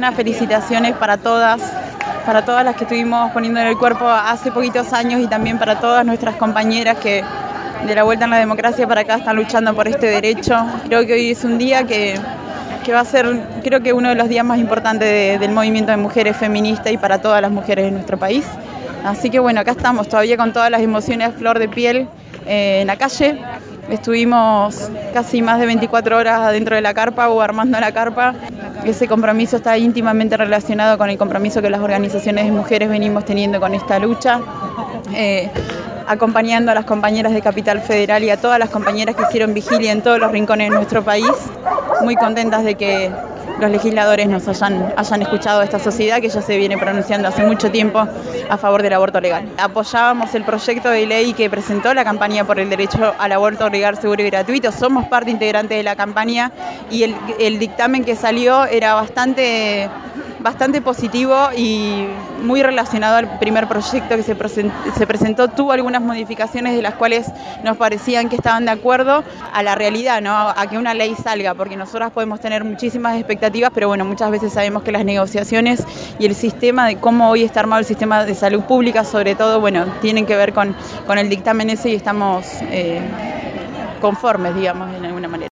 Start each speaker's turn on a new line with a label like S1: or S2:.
S1: mañana. Felicitaciones para todas las que estuvimos poniendo en el cuerpo hace poquitos años y también para todas nuestras compañeras que de la Vuelta a la Democracia para acá están luchando por este derecho. Creo que hoy es un día que va a ser, creo que uno de los días más importantes del movimiento de mujeres feministas y para todas las mujeres de nuestro país. Así que bueno, acá estamos todavía con todas las emociones a flor de piel en la calle. Estuvimos casi más de 24 horas adentro de la carpa o armando la carpa. Ese compromiso está íntimamente relacionado con el compromiso que las organizaciones de mujeres venimos teniendo con esta lucha. Acompañando a las compañeras de Capital Federal y a todas las compañeras que hicieron vigilia en todos los rincones de nuestro país. Muy contentas de que los legisladores nos hayan escuchado a esta sociedad que ya se viene pronunciando hace mucho tiempo a favor del aborto legal. Apoyábamos el proyecto de ley que presentó la campaña por el derecho al aborto legal, seguro y gratuito. Somos parte integrante de la campaña y el dictamen que salió era bastante positivo y muy relacionado al primer proyecto que se presentó. Tuvo algunas modificaciones de las cuales nos parecían que estaban de acuerdo a la realidad, ¿no? A que una ley salga, porque nosotras podemos tener muchísimas expectativas, pero bueno, muchas veces sabemos que las negociaciones y el sistema de cómo hoy está armado el sistema de salud pública, sobre todo, bueno, tienen que ver con el dictamen ese y estamos conformes, digamos, en